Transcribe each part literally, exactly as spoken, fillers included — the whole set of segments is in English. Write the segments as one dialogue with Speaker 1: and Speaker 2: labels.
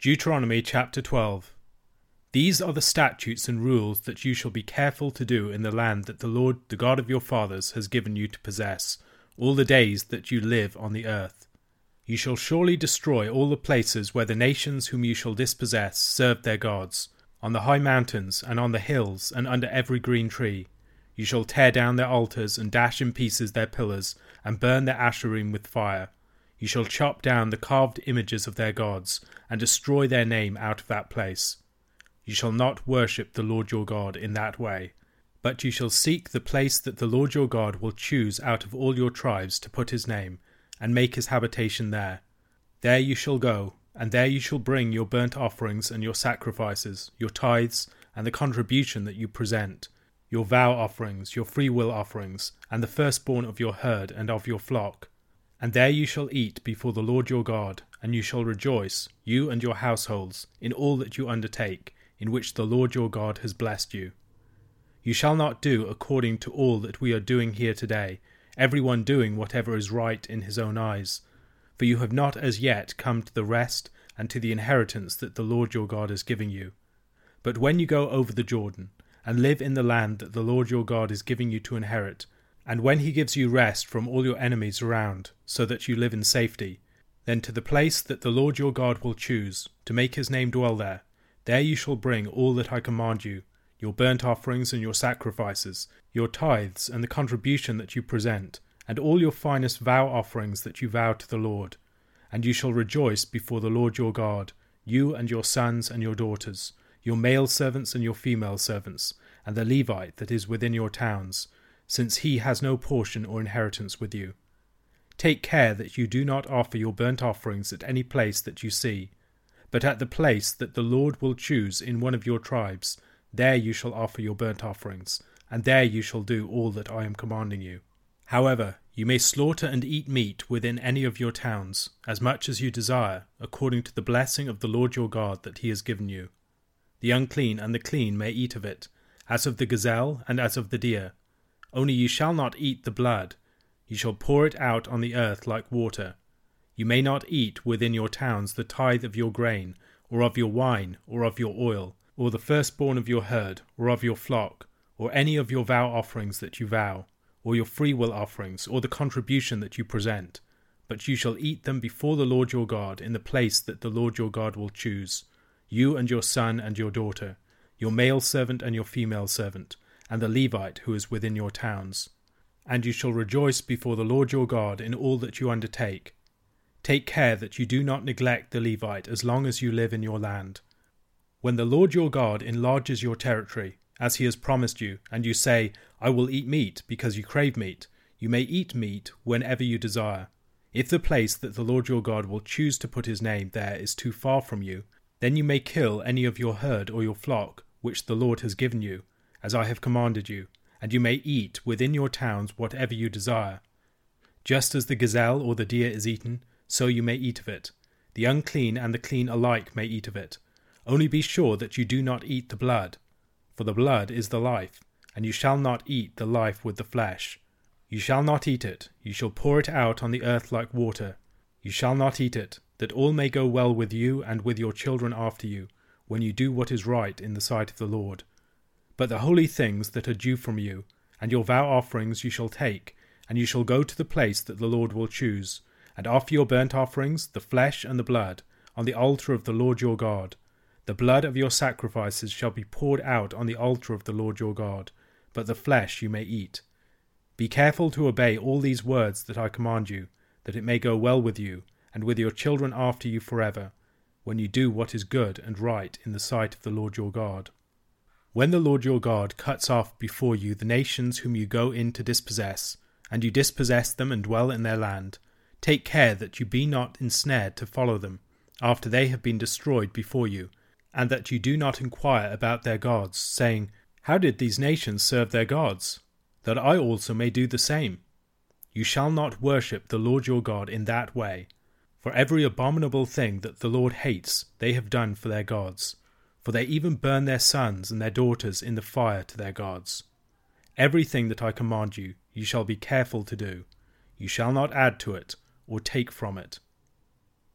Speaker 1: Deuteronomy chapter twelve. These are the statutes and rules that you shall be careful to do in the land that the Lord, the God of your fathers, has given you to possess, all the days that you live on the earth. You shall surely destroy all the places where the nations whom you shall dispossess served their gods, on the high mountains and on the hills and under every green tree. You shall tear down their altars and dash in pieces their pillars and burn their asherim with fire. You shall chop down the carved images of their gods, and destroy their name out of that place. You shall not worship the Lord your God in that way, but you shall seek the place that the Lord your God will choose out of all your tribes to put his name, and make his habitation there. There you shall go, and there you shall bring your burnt offerings and your sacrifices, your tithes, and the contribution that you present, your vow offerings, your freewill offerings, and the firstborn of your herd and of your flock. And there you shall eat before the Lord your God, and you shall rejoice, you and your households, in all that you undertake, in which the Lord your God has blessed you. You shall not do according to all that we are doing here today, every one doing whatever is right in his own eyes, for you have not as yet come to the rest and to the inheritance that the Lord your God is giving you. But when you go over the Jordan, and live in the land that the Lord your God is giving you to inherit, and when he gives you rest from all your enemies around, so that you live in safety, then to the place that the Lord your God will choose, to make his name dwell there, there you shall bring all that I command you, your burnt offerings and your sacrifices, your tithes and the contribution that you present, and all your finest vow offerings that you vow to the Lord. And you shall rejoice before the Lord your God, you and your sons and your daughters, your male servants and your female servants, and the Levite that is within your towns, since he has no portion or inheritance with you. Take care that you do not offer your burnt offerings at any place that you see, but at the place that the Lord will choose in one of your tribes, there you shall offer your burnt offerings, and there you shall do all that I am commanding you. However, you may slaughter and eat meat within any of your towns, as much as you desire, according to the blessing of the Lord your God that he has given you. The unclean and the clean may eat of it, as of the gazelle and as of the deer. Only you shall not eat the blood. You shall pour it out on the earth like water. You may not eat within your towns the tithe of your grain, or of your wine, or of your oil, or the firstborn of your herd, or of your flock, or any of your vow offerings that you vow, or your freewill offerings, or the contribution that you present. But you shall eat them before the Lord your God in the place that the Lord your God will choose, you and your son and your daughter, your male servant and your female servant, and the Levite who is within your towns. And you shall rejoice before the Lord your God in all that you undertake. Take care that you do not neglect the Levite as long as you live in your land. When the Lord your God enlarges your territory, as he has promised you, and you say, I will eat meat because you crave meat, you may eat meat whenever you desire. If the place that the Lord your God will choose to put his name there is too far from you, then you may kill any of your herd or your flock, which the Lord has given you, as I have commanded you, and you may eat within your towns whatever you desire. Just as the gazelle or the deer is eaten, so you may eat of it. The unclean and the clean alike may eat of it. Only be sure that you do not eat the blood, for the blood is the life, and you shall not eat the life with the flesh. You shall not eat it, you shall pour it out on the earth like water. You shall not eat it, that all may go well with you and with your children after you, when you do what is right in the sight of the Lord. But the holy things that are due from you, and your vow offerings you shall take, and you shall go to the place that the Lord will choose, and offer your burnt offerings, the flesh and the blood, on the altar of the Lord your God. The blood of your sacrifices shall be poured out on the altar of the Lord your God, but the flesh you may eat. Be careful to obey all these words that I command you, that it may go well with you, and with your children after you forever, when you do what is good and right in the sight of the Lord your God. When the Lord your God cuts off before you the nations whom you go in to dispossess, and you dispossess them and dwell in their land, take care that you be not ensnared to follow them, after they have been destroyed before you, and that you do not inquire about their gods, saying, How did these nations serve their gods? That I also may do the same. You shall not worship the Lord your God in that way, for every abominable thing that the Lord hates they have done for their gods, for they even burn their sons and their daughters in the fire to their gods. Everything that I command you, you shall be careful to do. You shall not add to it, or take from it.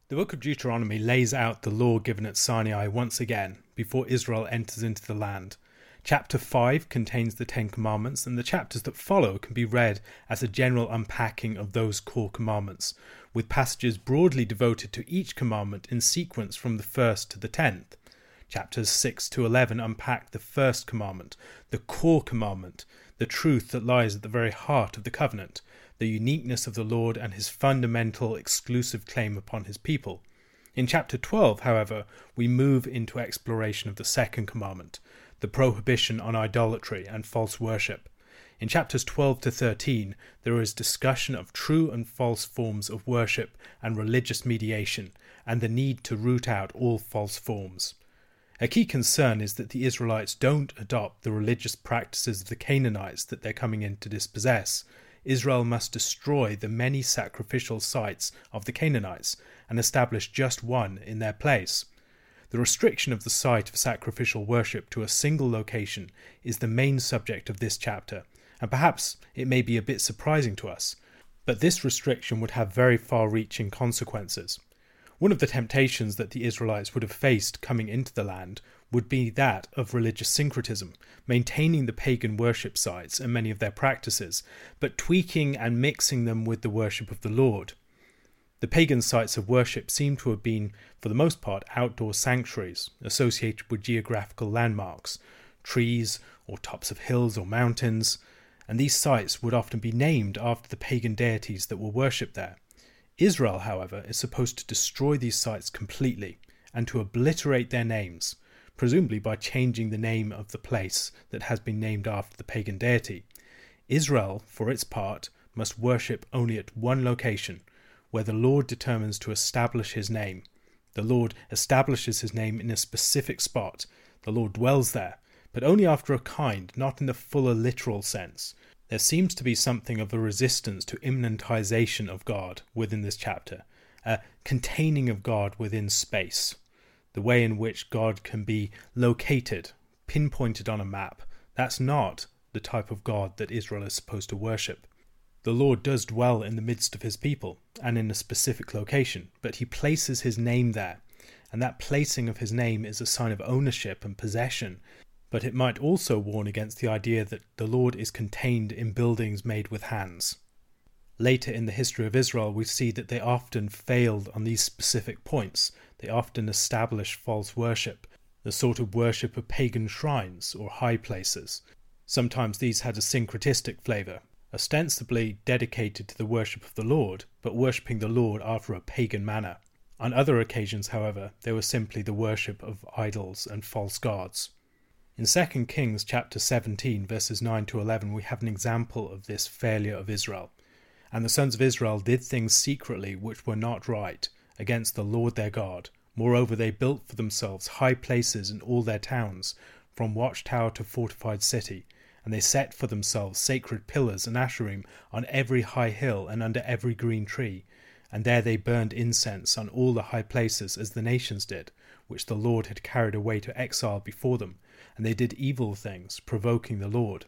Speaker 1: The book of Deuteronomy lays out the law given at Sinai once again before Israel enters into the land. Chapter five contains the Ten Commandments, and the chapters that follow can be read as a general unpacking of those core commandments, with passages broadly devoted to each commandment in sequence from the first to the tenth. Chapters six to eleven unpack the first commandment, the core commandment, the truth that lies at the very heart of the covenant, the uniqueness of the Lord and his fundamental exclusive claim upon his people. In chapter twelve, however, we move into exploration of the second commandment, the prohibition on idolatry and false worship. In chapters twelve to thirteen, there is discussion of true and false forms of worship and religious mediation, and the need to root out all false forms. A key concern is that the Israelites don't adopt the religious practices of the Canaanites that they're coming in to dispossess. Israel must destroy the many sacrificial sites of the Canaanites and establish just one in their place. The restriction of the site of sacrificial worship to a single location is the main subject of this chapter, and perhaps it may be a bit surprising to us, but this restriction would have very far-reaching consequences. One of the temptations that the Israelites would have faced coming into the land would be that of religious syncretism, maintaining the pagan worship sites and many of their practices, but tweaking and mixing them with the worship of the Lord. The pagan sites of worship seem to have been, for the most part, outdoor sanctuaries associated with geographical landmarks, trees or tops of hills or mountains, and these sites would often be named after the pagan deities that were worshipped there. Israel, however, is supposed to destroy these sites completely and to obliterate their names, presumably by changing the name of the place that has been named after the pagan deity. Israel, for its part, must worship only at one location, where the Lord determines to establish his name. The Lord establishes his name in a specific spot. The Lord dwells there, but only after a kind, not in the fuller literal sense. There seems to be something of a resistance to immanentization of God within this chapter, a containing of God within space, the way in which God can be located, pinpointed on a map. That's not the type of God that Israel is supposed to worship. The Lord does dwell in the midst of his people and in a specific location, but he places his name there, and that placing of his name is a sign of ownership and possession. But it might also warn against the idea that the Lord is contained in buildings made with hands. Later in the history of Israel, we see that they often failed on these specific points. They often established false worship, the sort of worship of pagan shrines or high places. Sometimes these had a syncretistic flavour, ostensibly dedicated to the worship of the Lord, but worshipping the Lord after a pagan manner. On other occasions, however, they were simply the worship of idols and false gods. In Second Kings chapter seventeen, verses nine to eleven, we have an example of this failure of Israel. And the sons of Israel did things secretly which were not right against the Lord their God. Moreover, they built for themselves high places in all their towns, from watchtower to fortified city, and they set for themselves sacred pillars and asherim on every high hill and under every green tree. And there they burned incense on all the high places as the nations did, which the Lord had carried away to exile before them. And they did evil things, provoking the Lord.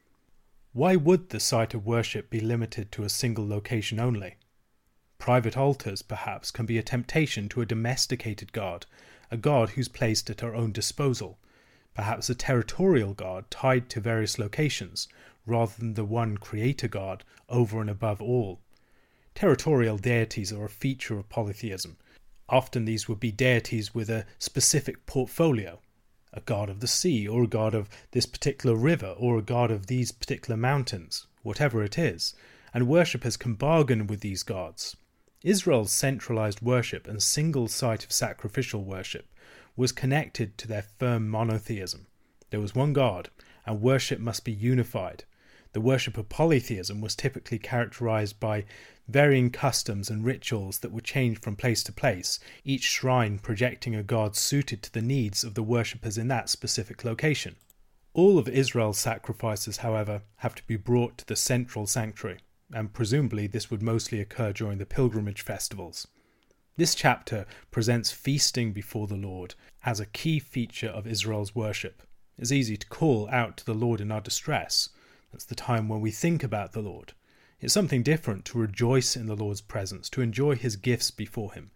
Speaker 1: Why would the site of worship be limited to a single location only? Private altars, perhaps, can be a temptation to a domesticated God, a God who's placed at our own disposal, perhaps a territorial God tied to various locations, rather than the one creator God over and above all. Territorial deities are a feature of polytheism. Often these would be deities with a specific portfolio, a god of the sea, or a god of this particular river, or a god of these particular mountains, whatever it is, and worshippers can bargain with these gods. Israel's centralized worship and single site of sacrificial worship was connected to their firm monotheism. There was one God, and worship must be unified. The worship of polytheism was typically characterized by varying customs and rituals that would change from place to place, each shrine projecting a god suited to the needs of the worshippers in that specific location. All of Israel's sacrifices, however, have to be brought to the central sanctuary, and presumably this would mostly occur during the pilgrimage festivals. This chapter presents feasting before the Lord as a key feature of Israel's worship. It's easy to call out to the Lord in our distress. That's the time when we think about the Lord. It's something different to rejoice in the Lord's presence, to enjoy his gifts before him.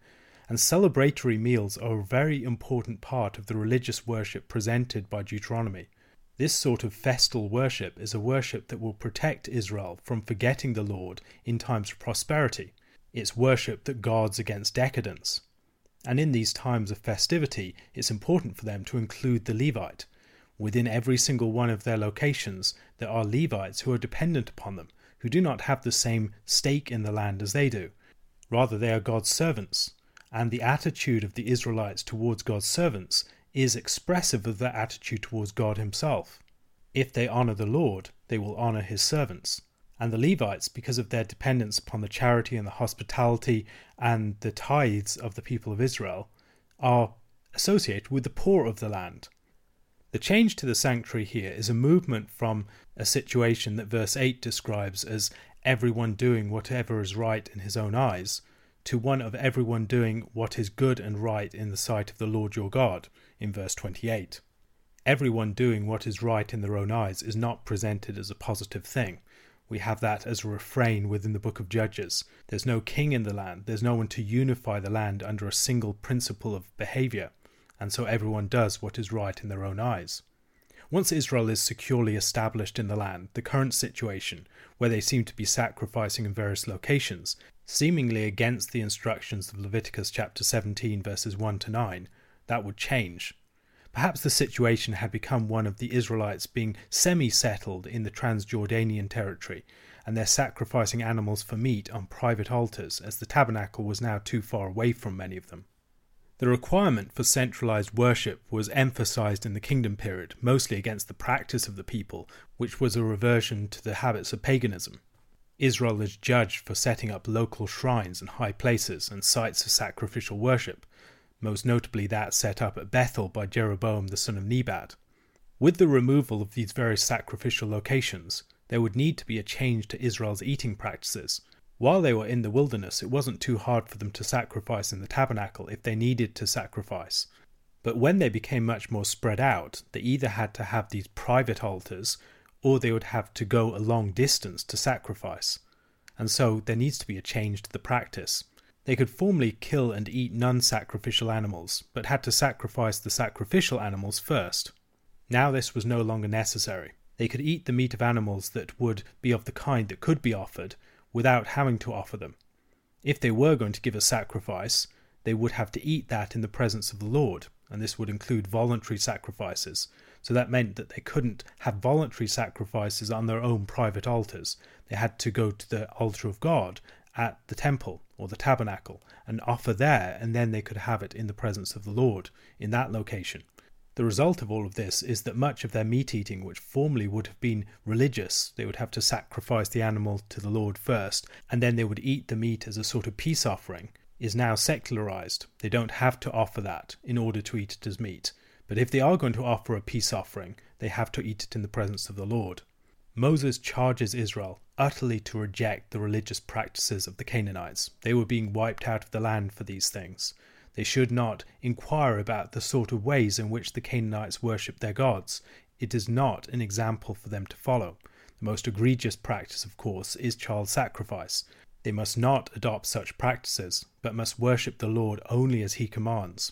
Speaker 1: and celebratory meals are a very important part of the religious worship presented by Deuteronomy. This sort of festal worship is a worship that will protect Israel from forgetting the Lord in times of prosperity. It's worship that guards against decadence. And in these times of festivity, it's important for them to include the Levite. Within every single one of their locations, there are Levites who are dependent upon them, who do not have the same stake in the land as they do. Rather, they are God's servants, and the attitude of the Israelites towards God's servants is expressive of their attitude towards God himself. If they honour the Lord, they will honour his servants. And the Levites, because of their dependence upon the charity and the hospitality and the tithes of the people of Israel, are associated with the poor of the land. The change to the sanctuary here is a movement from a situation that verse eight describes as everyone doing whatever is right in his own eyes, to one of everyone doing what is good and right in the sight of the Lord your God, in verse twenty-eight. Everyone doing what is right in their own eyes is not presented as a positive thing. We have that as a refrain within the book of Judges. There's no king in the land. There's no one to unify the land under a single principle of behaviour, and so everyone does what is right in their own eyes. Once Israel is securely established in the land, the current situation, where they seem to be sacrificing in various locations, seemingly against the instructions of Leviticus chapter seventeen verses one to nine, that would change. Perhaps the situation had become one of the Israelites being semi-settled in the Transjordanian territory, and they're sacrificing animals for meat on private altars, as the tabernacle was now too far away from many of them. The requirement for centralized worship was emphasized in the kingdom period, mostly against the practice of the people, which was a reversion to the habits of paganism. Israel is judged for setting up local shrines and high places and sites of sacrificial worship, most notably that set up at Bethel by Jeroboam the son of Nebat. With the removal of these various sacrificial locations, there would need to be a change to Israel's eating practices. While they were in the wilderness, it wasn't too hard for them to sacrifice in the tabernacle if they needed to sacrifice. But when they became much more spread out, they either had to have these private altars, or they would have to go a long distance to sacrifice. And so there needs to be a change to the practice. They could formerly kill and eat non-sacrificial animals, but had to sacrifice the sacrificial animals first. Now this was no longer necessary. They could eat the meat of animals that would be of the kind that could be offered, without having to offer them. If they were going to give a sacrifice, they would have to eat that in the presence of the Lord, and this would include voluntary sacrifices. So that meant that they couldn't have voluntary sacrifices on their own private altars. They had to go to the altar of God at the temple or the tabernacle and offer there, and then they could have it in the presence of the Lord in that location. The result of all of this is that much of their meat eating, which formerly would have been religious, they would have to sacrifice the animal to the Lord first, and then they would eat the meat as a sort of peace offering, is now secularized. They don't have to offer that in order to eat it as meat. But if they are going to offer a peace offering, they have to eat it in the presence of the Lord. Moses charges Israel utterly to reject the religious practices of the Canaanites. They were being wiped out of the land for these things. They should not inquire about the sort of ways in which the Canaanites worship their gods. It is not an example for them to follow. The most egregious practice, of course, is child sacrifice. They must not adopt such practices, but must worship the Lord only as he commands.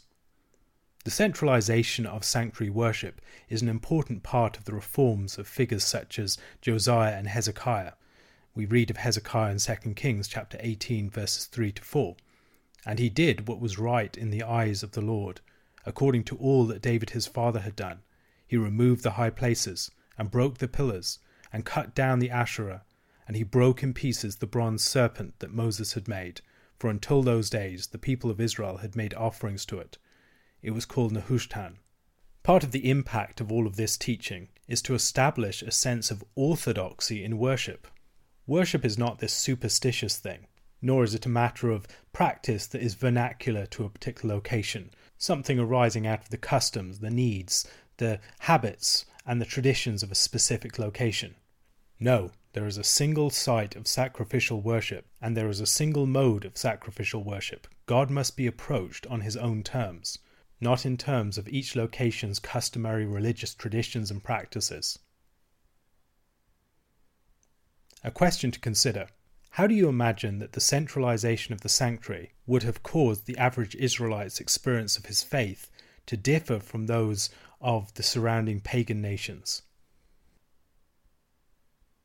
Speaker 1: The centralization of sanctuary worship is an important part of the reforms of figures such as Josiah and Hezekiah. We read of Hezekiah in Second Kings chapter eighteen verses three to four. And he did what was right in the eyes of the Lord, according to all that David his father had done. He removed the high places, and broke the pillars, and cut down the Asherah, and he broke in pieces the bronze serpent that Moses had made, for until those days the people of Israel had made offerings to it. It was called Nehushtan. Part of the impact of all of this teaching is to establish a sense of orthodoxy in worship. Worship is not this superstitious thing, nor is it a matter of practice that is vernacular to a particular location, something arising out of the customs, the needs, the habits, and the traditions of a specific location. No, there is a single site of sacrificial worship, and there is a single mode of sacrificial worship. God must be approached on his own terms, not in terms of each location's customary religious traditions and practices. A question to consider. How do you imagine that the centralization of the sanctuary would have caused the average Israelite's experience of his faith to differ from those of the surrounding pagan nations?